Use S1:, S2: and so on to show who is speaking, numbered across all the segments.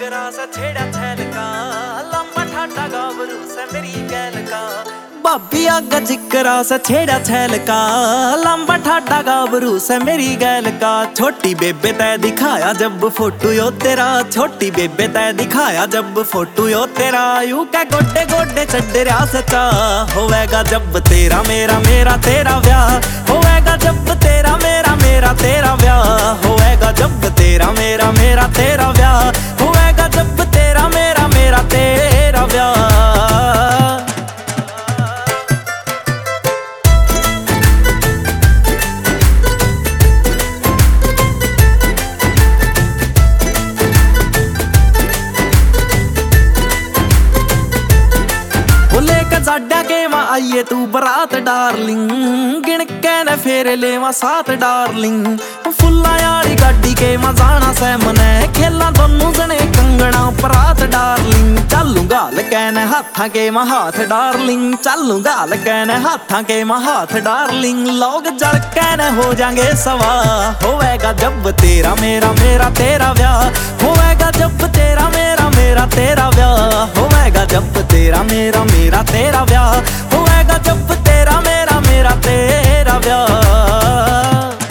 S1: जिगरा सा छेड़ा छैल का, लंबा ठाटा गाभरू से मेरी गैल का। भाभी आगा जिगरा सा छेड़ा छैल का, लंबा ठाटा गाभरू से मेरी गैल का। छोटी बेबे तै दिखाया जब फोटो यो तेरा, छोटी बेबे तै दिखाया जब फोटो यो तेरा। यूं क्या गोडे गोडे चढ़ रहा सचा, होवेगा जब तेरा मेरा मेरा तेरा ब्याह। होवेगा जब तेरा मेरा मेरा तेरा ब्याह। होवेगा जब तेरा मेरा मेरा तेरा ब्याह। होवेगा जब तेरा मेरा मेरा तेरा ब्याह। साड्या के मां आइए तू बरात डार्लिंग, गिण के न फेरे लेवा साथ डार्लिंग। फुल्ला यारी गाड़ी के मां जाना से मने, खेला दोनों जने कंगना परात डार्लिंग। चलूंगा लकैन हाथा के मां हाथ डार्लिंग, चलूंगा लकैन हाथा के मां हाथ डार्लिंग। लोग जल के न हो जाएंगे सवा, होवेगा जब तेरा मेरा मेरा तेरा ब्याह। होवेगा जब तेरा मेरा मेरा तेरा ब्याह। होवेगा जब तेरा मेरा मेरा तेरा ब्याह। होवेगा जब तेरा मेरा मेरा तेरा ब्याह।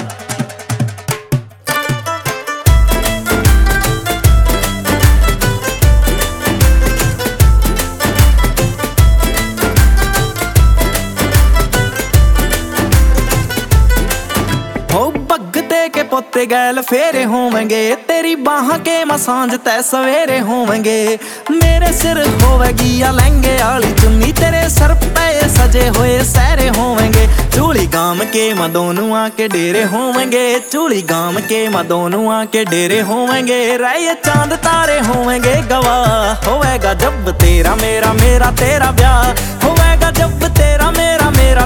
S1: के पोते गैल फेरे होवेंगे, तेरी बाह के मसांज तै सवेरे होवेंगे। मेरे सिर होवेगी या लहंगे आली चुन्नी, तेरे सर पे सजे हुए सहरे होवेंगे। चूड़ी गाम के मां दोनों के डेरे होवेंगे, चूड़ी गाम के मां दोनों के डेरे होवेंगे। राय चांद तारे होवेंगे गवाह, होवेगा जब तेरा मेरा मेरा तेरा ब्याह। होवेगा जब तेरा मेरा मेरा